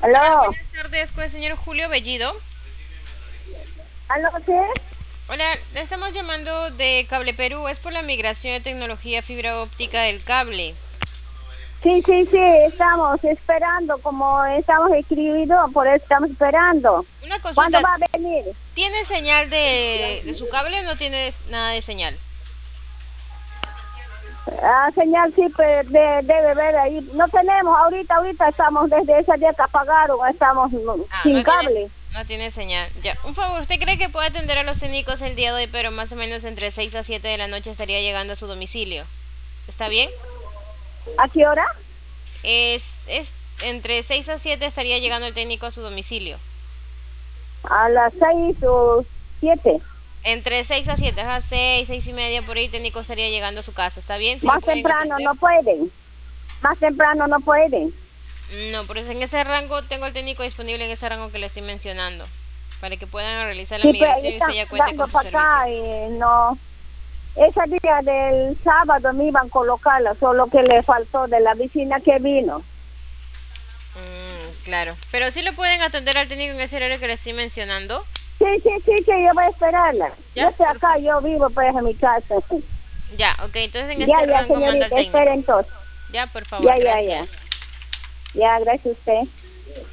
Hola, Aló, buenas tardes con el señor Julio Bellido. aló, sí, Hola, le estamos llamando de Cable Perú. Es por la migración de tecnología fibra óptica del cable. sí, estamos esperando, como estamos escribidos, por eso estamos esperando. Una ¿Cuándo consulta, va a venir? ¿tiene señal de su cable o no tiene nada de señal? Ah, señal, sí, pues debe ver ahí. No tenemos, ahorita estamos desde ese día que apagaron, estamos Ah, sin cable. no tiene señal. Ya, un favor, ¿usted cree que puede atender a los técnicos el día de hoy, pero más o menos entre 6 a 7 de la noche estaría llegando a su domicilio? ¿Está bien? ¿A qué hora? Es entre 6 a 7 estaría llegando el técnico a su domicilio. A las 6 o 7. Entre 6 a 7, a 6, 6 y media por ahí, el técnico estaría llegando a su casa. ¿Está bien? ¿Si lo Más pueden temprano atender? no pueden, más temprano no pueden. No, por eso en ese rango tengo el técnico disponible en ese rango que le estoy mencionando. Para que puedan realizar la Sí, pero ahí migración y usted están ya cuente dando con su para servicio. acá y no. Ese día del sábado me iban a colocarla, solo que le faltó de la vecina que vino. Claro. Pero sí lo pueden atender al técnico en ese horario que le estoy mencionando. Sí, yo voy a esperarla. Yo Ya, estoy acá, perfecto. yo vivo pues en mi casa. Ya, ok. Entonces en ese Ya, rango manda el señorita, espera técnico. entonces. Ya, por favor, Ya. gracias. Ya, gracias a usted.